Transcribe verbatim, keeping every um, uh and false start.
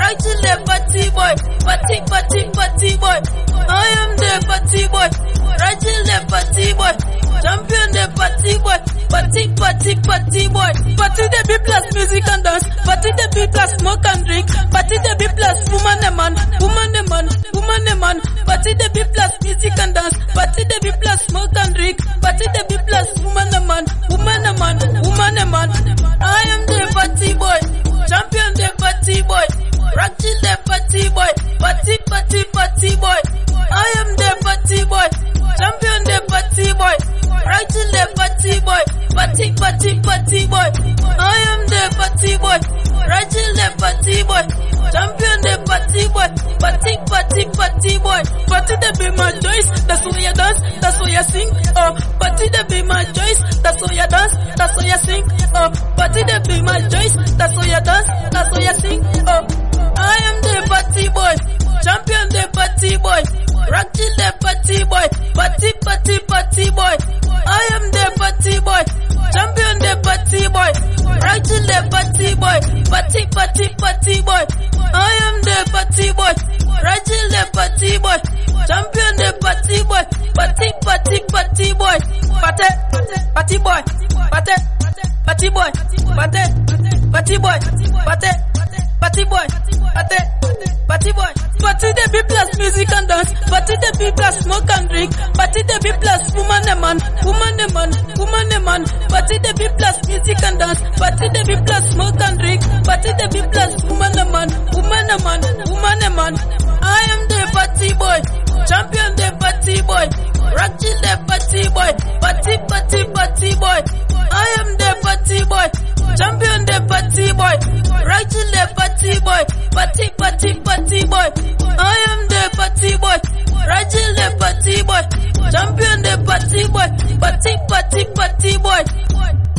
right to left party boy, party party party boy. I am the party boy, right to left party boy, champion the party boy, party party party boy. Party the B plus music and dance, party the B plus smoke and drink, party the B plus woman and man, woman and man, woman and man. Party the B plus music and dance, party the B plus smoke and drink, party the B plus woman and man, woman and man, woman and man. I am the party boy, champion the party boy, rock till the party boy, party party party boy. I am the party boy, champion the party boy, right till the party boy, party party party boy. I am the party boy, right till the party boy, champion the party boy, party party party boy. Party the be my choice, that's why you dance, that's why you sing. Oh, party the be my choice, that's why you dance, that's why you sing. Oh, party the be my choice, that's why you dance, that's why you sing. Oh, I am the party boy, champion the party boy, rock till the party boy, party party party boy. I am the party boy, champion the party boy, right till the party boy, party party party boy. I am the party boy, right till the party boy, champion the party boy, party party party boy. Party party boy, party party boy, party party boy, party party boy, party party boy. Party the B plus music and dance, party the B plus smoke and drink, party the B plus woman and man, woman and man, woman and man. Party the B plus music and dance, party the B plus smoke and drink, party the B plus woman and man, woman and man, woman and man. I am the party boy, champion the party boy, rock till the party boy, party party party boy. I am the party boy, champion the party boy, right till the party boy, party party party boy. I am the party boy, right till the party boy, champion the party boy, party party party boy.